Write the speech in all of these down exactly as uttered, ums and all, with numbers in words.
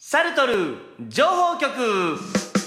サルトル情報局。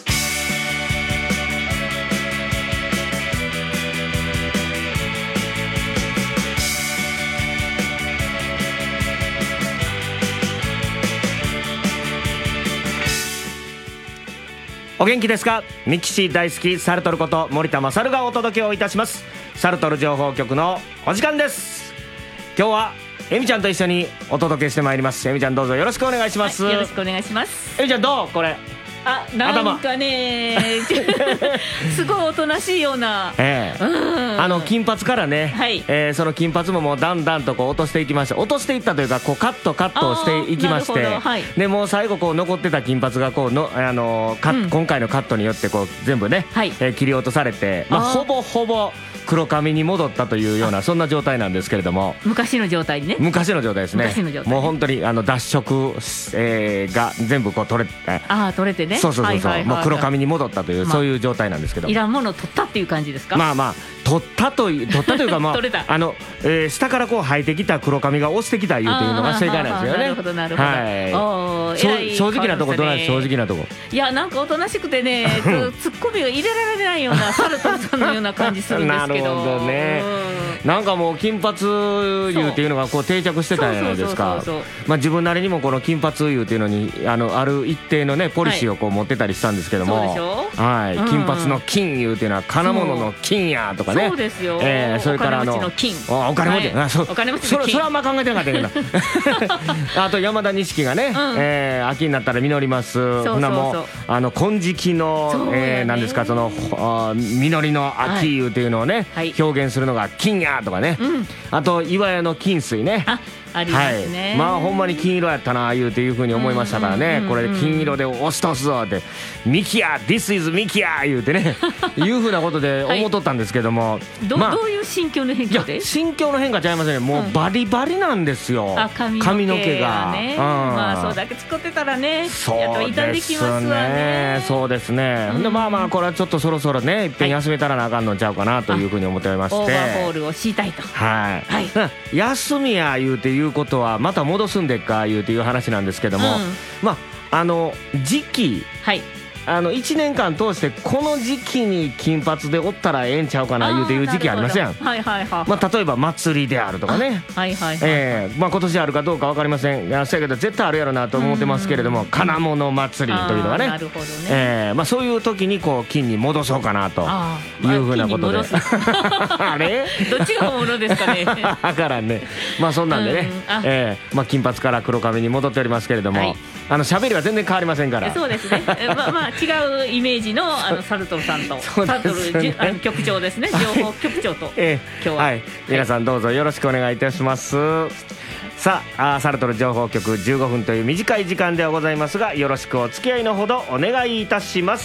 お元気ですか？ミキシー大好きサルトルこと森田勝がお届けをいたします。サルトル情報局のお時間です。今日はエミちゃんと一緒にお届けしてまいります。エミちゃんどうぞよろしくお願いします、 はい、よろしくお願いします。 エミちゃんどうこれ？ あ、なんかねすごいおとなしいような、 ええ、あの金髪からね、はい、えー、その金髪ももうだんだんとこう落としていきました。落としていったというかこうカットカットをしていきまして、はい、でもう最後こう残ってた金髪がこうの、あのーカッ、うん、今回のカットによってこう全部ね、はい、えー、切り落とされて、まあ、ほぼほぼ黒髪に戻ったというようなそんな状態なんですけれども、 昔の状態ね。 昔の状態ですね。 昔の状態、 もう本当にあの脱色、えー、が全部こう取れて、 ああ取れてね。 そうそうそうそう、はいはいはいはい、もう黒髪に戻ったという、まあ、そういう状態なんですけど、 いらんものを取ったっていう感じですか？ まあまあ取ったという取ったというかまああの、えー、下からこう生えてきた黒髪が落ちてきたいうというのが正解なんですよね。なるほどなるほど、 はい、偉い正直なとこどうなんです？正直なとこ。 いやなんかおとなしくてねツッコミが入れられないようなサルトルさんのような感じするんですけどなるほどね。なんかもう金髪油っていうのがこう定着してたじゃないですか。まあ自分なりにもこの金髪油っていうのにあのある一定のねポリシーをこう持ってたりしたんですけども、はい、そうでしょ、はい、うん、金髪の金油っていうのは金物の金やとかね。 そうですよ、 えー、それからあのお金持ちの金、 お金持ち、はい、あそお金持ちの金、 それ、それはあんま考えてなかったけどあと山田錦がね、うん、えー、秋になったら実ります。そうそうそう、ほなもうあの金色の、えー、なんですかその実りの秋油っていうのをね、はい、表現するのが金やとかね、うん、あと岩屋の金水ね、 あありますね、 はい、まあほんまに金色やったな言うていう風に思いましたからね、これで金色で押し通すぞってミキヤ This is ミキヤ言うてねいう風なことで思っとったんですけども、はい、ど, まあ、どういう心境の変化で？いや心境の変化ちゃいますね。もうバリバリなんですよ、うん、あ 髪, 髪の毛が、 ね、うん、まあそうだけ使ってたらね、 そうですね、そうですね、うん、でまあまあこれはちょっとそろそろねいっぺん休めたらなあかんのちゃうかなという風に思っておりまして、オーバーホールを敷いたいと、 はい、はい、休みや言うていうことはまた戻すんでっか言うていう話なんですけども、うん、まああの時期、はい、あのいちねんかん通してこの時期に金髪でおったらええんちゃうかな言うていう時期ありますやん。はいはいはい、まあ、例えば祭りであるとかね、はいはいはい、えーまあ、今年あるかどうか分かりません。いやそうやけど絶対あるやろなと思ってますけれども、金物祭りというのがね、なるほどね、えーまあ、そういう時にこう金に戻そうかなというふうなことで、あれどっちが本物ですかねだからね、まあそんなんでね、うん、えーまあ、金髪から黒髪に戻っておりますけれども、はい、あの喋りは全然変わりませんから。 そうですねまあまあ違うイメージ の, あのサルトルさんと、ね、サルトルあの局長ですね、情報局長と、えー、今日は、はい、 皆さんどうぞよろしくお願いいたします。さあ、あサルトル情報局じゅうごふんという短い時間ではございますが、よろしくお付き合いのほどお願いいたします。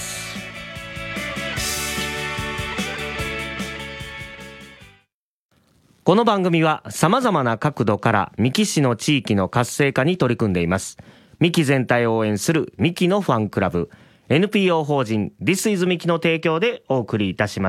この番組はさまざまな角度から三木市の地域の活性化に取り組んでいます。三木全体を応援する三木のファンクラブ エヌピーオー 法人 This is 三木の提供でお送りいたします。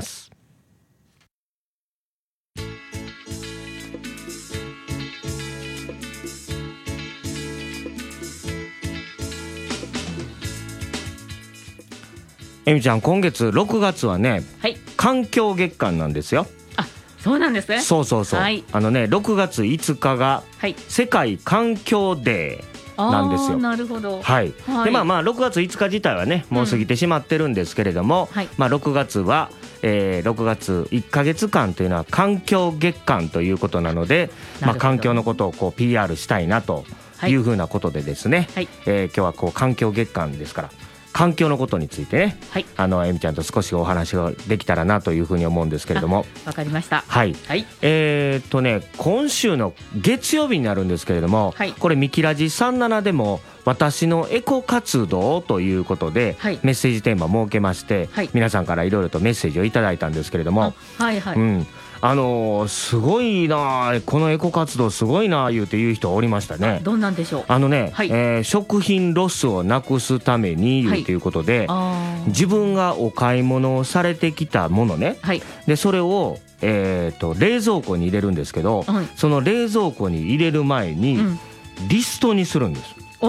えみちゃん、今月ろくがつはね、はい、環境月間なんですよ。 あ、そうなんですね。 そうそうそう、はい、あのねろくがついつかが世界環境デーなんですよ。 なるほど、 はい、はい、でまあまあろくがついつか自体はねもう過ぎてしまってるんですけれども、うん、はい、まあ、ろくがつは、えー、ろくがついっかげつかんというのは環境月間ということなので、まあ、環境のことをこう ピーアール したいなというふうなことでですね、はい、えー、今日はこう環境月間ですから環境のことについてね、はい、あのえみちゃんと少しお話ができたらなというふうに思うんですけれども。 わかりました。 はい、はい、えー、っとね今週の月曜日になるんですけれども、はい、これミキラジさんじゅうななでも私のエコ活動ということで、はい、メッセージテーマ設けまして、はい、皆さんからいろいろとメッセージをいただいたんですけれども、はいはい、うん、あのー、すごいなこのエコ活動すごいな言うて言う人おりましたね。 どんなんでしょう。 あのね、はい、えー、食品ロスをなくすために言うということで、はい、自分がお買い物をされてきたものね、はい、でそれを、えー、と冷蔵庫に入れるんですけど、はい、その冷蔵庫に入れる前にリストにするんです。 お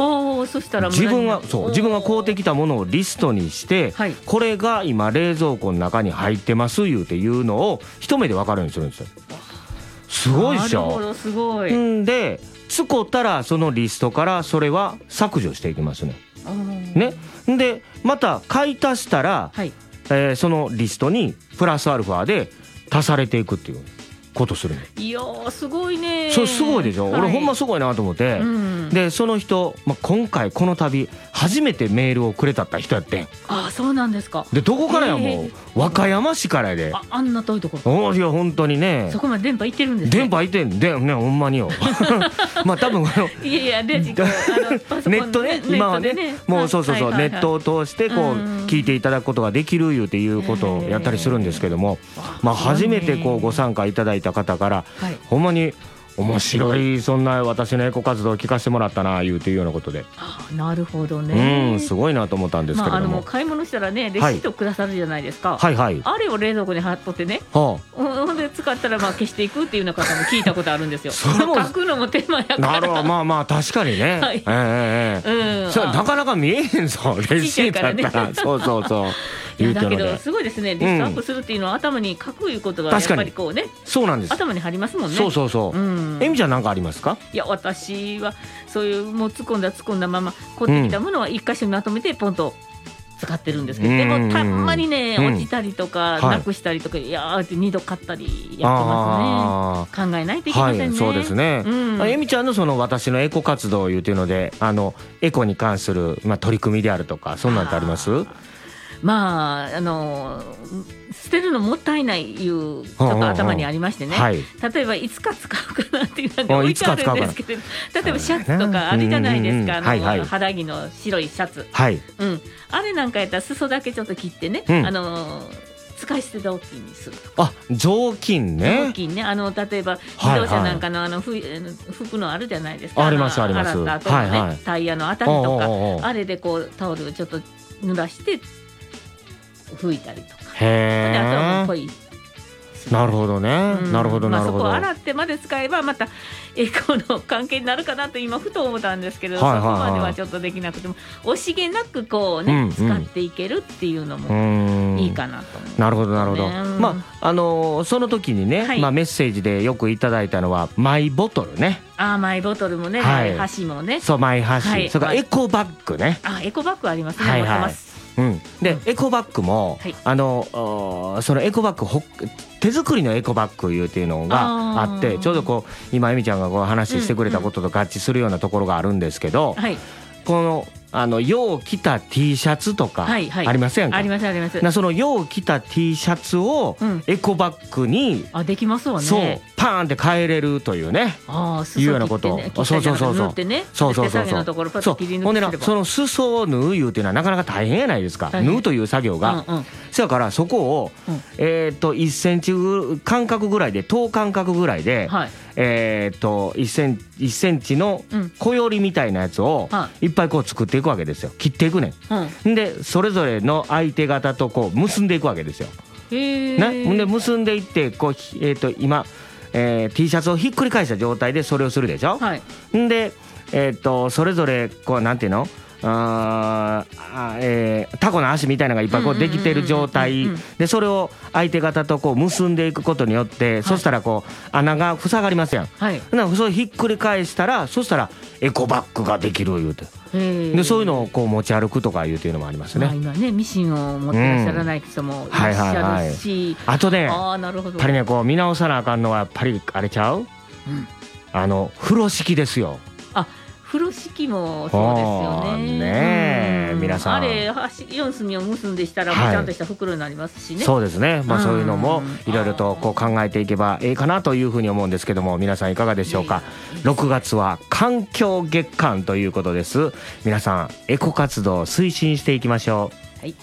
ー、そしたら自分がそう自分が買うてきたものをリストにして、はい、これが今冷蔵庫の中に入ってますいうていうのを一目で分かるようにするんですよ。すごいでしょ。 なるほど、すごい。 んで使ったらそのリストからそれは削除していきますね。ねでまた買い足したら、はい、えー、そのリストにプラスアルファで足されていくっていうことするね。 いやーすごいね。 そうすごいでしょ、はい、俺ほんますごいなと思って、うん、でその人、まあ、今回この度初めてメールをくれたった人やってん。 ああそうなんですか。 でどこからやもう和歌山市からやで。 あ, あんな遠いところ。 おいや本当にね。 そこまで電波行ってるんですね。 電波行ってんでねほんまによまあ多分あのいやいやレジこうあのパソコンネットね今はねもうそうそうそう、はいはいはい、ネットを通してこう聞いていただくことができるいうていうことをやったりするんですけども、まあ初めてこうご参加いただいた方から、はい、ほんまに面白いそんな私のエコ活動を聞かせてもらったな言うていうようなことで。 あなるほどね。 うんすごいなと思ったんですけれども、まあ、あのもう買い物したらねレシートくださるじゃないですか、 はいはいはい、 あれを冷蔵庫に貼っとってね、はあ、ほんで使ったらまあ消していくっていうような方も聞いたことあるんですよそれも書くのも手間やから。 なるほどまあまあ確かにね、はい、えー、えー、うん、それなかなか見えへんぞレシートだったら、ね、そうそうそういやだけどすごいですね。リストアップするっていうのは頭に書くいうことがやっぱりこうね、 そうなんです。 頭に貼りますもんね。 そうそうそう。うん、えみちゃんなんかありますか？ いや私はそういうもう突っ込んだ突っ込んだまま買ってきたものは一箇所にまとめてポンと使ってるんですけど、うん、でもたまにね、うん、落ちたりとか、うん、なくしたりとか、はい、いやーって二度買ったりやってますね。考えないといけませんね、 はい、そうですね、うん、えみちゃんのその私のエコ活動いうていうのであのエコに関する、まあ、取り組みであるとかそんなんってあります？ まああの捨てるのもったいないいうちょっと頭にありましてね、はい、例えばいつか使うかなっていうのが置いてあるんですけど、例えばシャツとかあるじゃないですか、あの、はいはい、肌着の白いシャツ、はい、うん、あれなんかやったら裾だけちょっと切ってね、うん、あの使い捨て雑巾にするとか。 あ雑巾ね。 雑巾ね、あの例えば自動車なんかのあの服のあるじゃないですか、 ありますあります。 洗った後のね、はいはい、タイヤのあたりとか、おうおうおう、あれでこうタオルをちょっと濡らして拭いたりとか。 へであとはもう濃い。 なるほどね、うん、なるほどなるほど、 まあ、そこを洗ってまで使えばまたエコの関係になるかなと今ふと思ったんですけど、はいはいはい、そこまではちょっとできなくても惜しげなくこうね、うんうん、使っていけるっていうのもいいかなと思う、ね、 なるほどなるほど、まああのー、その時にね、はい、まあ、メッセージでよくいただいたのはマイボトルね。 あマイボトルもね、はい、箸もね、 そうマイ箸、はい、それからエコバッグね。 あエコバッグありますね、 はいはい、 持ってます。 うん、で、うん、エコバッグも、はい、あのそのエコバッグほ手作りのエコバッグいうっていうのがあってちょうどこう今えみちゃんがこう話してくれたことと合致するようなところがあるんですけど、うんうん、はい、このあのよう着た T シャツとかありませんか？ はいはい、ありますあります。 なそのよう着た T シャツをエコバッグに、 うん、あできますわね。 そうパーンって変えれるというね、 あいうようなことを、 ね、そうそうそうそうそうそうそうそうそうほんでなその裾を縫ういうっていうのはなかなか大変やないですか、縫うという作業が、うんうん、そやからそこを、うん、えっといっセンチ間隔ぐらいで等間隔ぐらいで、はい、えっといっセンチいっセンチの小よりみたいなやつをいっぱいこう作っていくわけですよ。切っていくねん、うん、でそれぞれの相手方とこう結んでいくわけですよ。へー、ね、で結んでいってこう、えー、と今、えー、T シャツをひっくり返した状態でそれをするでしょ、はい、で、えー、とそれぞれこうなんていうのああ、えー、タコの足みたいなのがいっぱいこうできてる状態でそれを相手方とこう結んでいくことによって、はい、そしたらこう穴が塞がりますやん、はい、それひっくり返したらそしたらエコバッグができる言うてでそういうのをこう持ち歩くとかいうっていうのもありますね、まあ、 今ねミシンを持ってらっしゃらない人もいらっしゃるし、うんはいはいはい、 あとねあなるほどやっぱりねこう見直さなあかんのはやっぱりあれちゃう、うん、あの風呂敷ですよ。 あ風呂敷もそうですよね。 ねえ、 うん、 皆さんあれよん隅を結んでしたらもうちゃんとした袋になりますしね、はい、 そうですね、まあ、そういうのもいろいろとこう考えていけばいいかなというふうに思うんですけども皆さんいかがでしょうか。ろくがつは環境月間ということです。皆さんエコ活動を推進していきましょう。はい、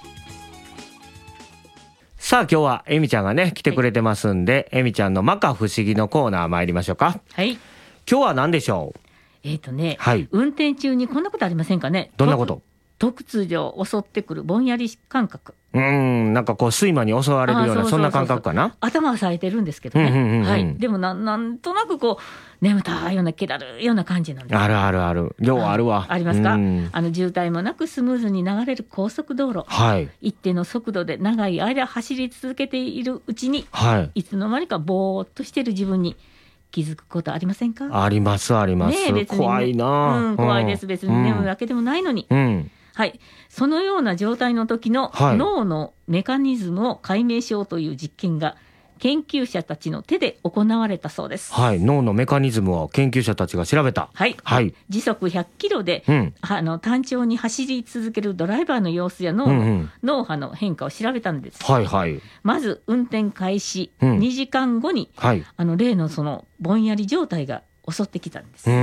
さあ今日はえみちゃんがね来てくれてますんで、はい、えみちゃんの摩訶不思議のコーナー参りましょうか。はい、今日は何でしょう。 えーとねはい、運転中にこんなことありませんかね。 どんなこと？ 突如襲ってくるぼんやり感覚、 うん、なんかこう睡魔に襲われるようなそんな感覚かな。 頭は冴えてるんですけどね、うんうんうんうん、はい、でも な, なんとなくこう眠たいような気だるいような感じなんです。 あるあるある、ようあるわ。 ありますか、 うん、 あの渋滞もなくスムーズに流れる高速道路、 はい、 一定の速度で長い間走り続けているうちに、 はい、 いつの間にかぼーっとしている自分に気づくことありませんか。 ありますあります、ね、怖いな、 うん、怖いです。別に眠るわけでもないのに、うん、はい、そのような状態の時の脳のメカニズムを解明しようという実験が研究者たちの手で行われたそうです。 はい、脳のメカニズムを研究者たちが調べた。 はい、はい、時速ひゃっキロで、うん、あの単調に走り続けるドライバーの様子や脳の、うんうん、脳波の変化を調べたんです。 はいはい、 まず運転開始にじかんごに、うん、はい、あの例のそのぼんやり状態が襲ってきたんです。 うん、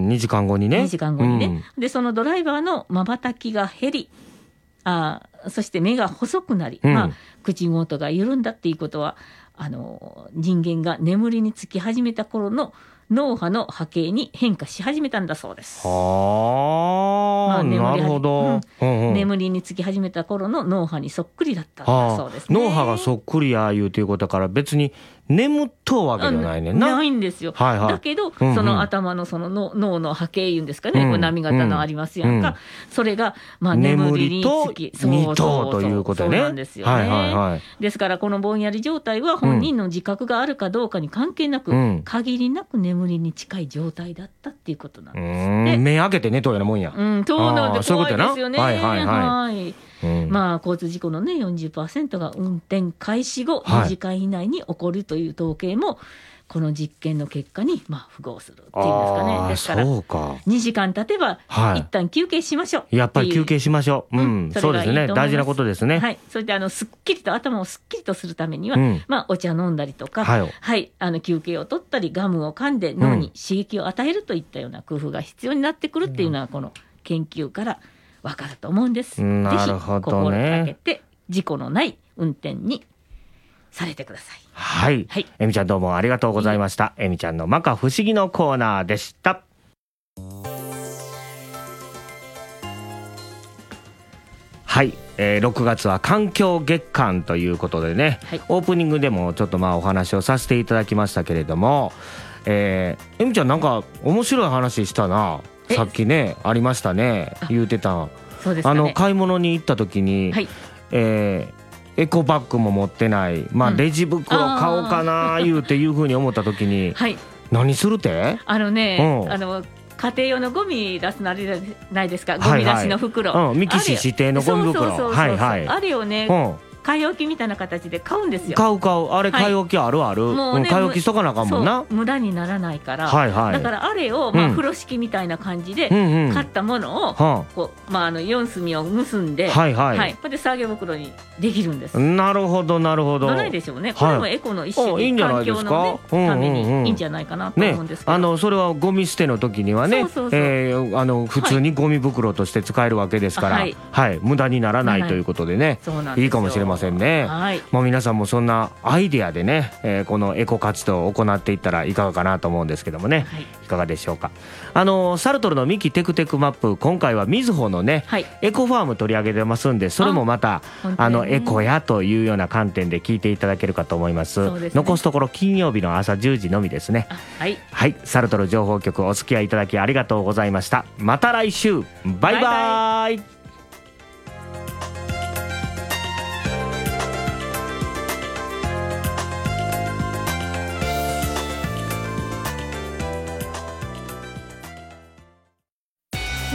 にじかんごにね。 にじかんごにね、うん、でそのドライバーの瞬きが減り、あそして目が細くなり、うん、まあ、口元が緩んだっていうことはあの人間が眠りにつき始めた頃の脳波の波形に変化し始めたんだそうです。 はあ、まあ、なるほど、 うんうんうん、眠りにつき始めた頃の脳波にそっくりだったんだそうですね。 脳波がそっくりやいうということだから別に眠っとうわけじゃないねんな。 ないんですよ、 はいはい、 だけど、うんうん、その頭のその脳の波形いうんですかね、うん、こう波型のありますやんか、うん、それがまあ眠りにつき眠りと二等ということね。 そうなんですよね、はいはいはい、ですからこのぼんやり状態は本人の自覚があるかどうかに関係なく、うん、限りなく眠りに近い状態だったっていうことなんです。 うん、目開けて寝とうようなもんや。 うん、そうなんで怖いですよね。 はいはいはい、はい、 うん、まあ、交通事故の、ね、よんじゅっパーセントが運転開始後にじかん以内に起こるという統計も、はい、この実験の結果にまあ符合するっていうんですかね。ですからそうか、 にじかん経てば、はい、一旦休憩しましょう。 やっぱり休憩しましょう、うん、そうですね、大事なことですね。 はい、それであのすっきりと頭をすっきりとするためには、うん、まあ、お茶飲んだりとか、はいはい、あの休憩を取ったりガムを噛んで脳に刺激を与えるといったような工夫が必要になってくるっていうのは、この研究から分かると思うんです。 なるほどね。 ぜひ心がけて事故のない運転にされてください。 はい、はい、えみちゃんどうもありがとうございました。えみちゃんの摩訶不思議のコーナーでした。はい、えー、ろくがつは環境月間ということでね、はい、オープニングでもちょっとまあお話をさせていただきましたけれども、えー、えみちゃんなんか面白い話したな。さっきねありましたね、言うてた。 そうですかね、 あの買い物に行った時に、はい、えー、エコバッグも持ってない、まあ、レジ袋買おうかな言うていうふうに思った時に、はい、何するって？ あのね、うん、あの家庭用のゴミ出すのあれないですか、ゴミ出しの袋、 はいはい、うん、ミキシ指定のゴミ袋、はいはい、 あれをね、うん、買い置きみたいな形で買うんですよ。 買う買う、あれ買い置きあるある、はい、もうね、買い置きしとかなあかんもんな。 無駄にならないから、 はいはい、 だからあれを、まあ、風呂敷みたいな感じで買ったものを、うんうん、こう、まあ、あのよん隅を結んで、はいはいはい、これで作業袋にできるんです。 なるほどなるほど。 どないでしょうね、これもエコの一種に、環境の、ね、ためにいいんじゃないかなと思うんですけど、 ね、あのそれはゴミ捨ての時にはね、そうそうそう、えー、あの普通にゴミ袋として使えるわけですから、はいはい、無駄にならないということでね、はい、いいかもしれませんね。はい、もう皆さんもそんなアイデアでね、えー、このエコ活動を行っていったらいかがかなと思うんですけどもね、はい、いかがでしょうか。あのサルトルのミキテクテクマップ、今回はみずほのね、はい、エコファーム取り上げてますんで、それもまた あ, あのエコやというような観点で聞いていただけるかと思います。そうですね、残すところ金曜日の朝じゅうじのみですね。はい、はい、サルトル情報局お付き合いいただきありがとうございました。また来週、バイバイ。バイバイ。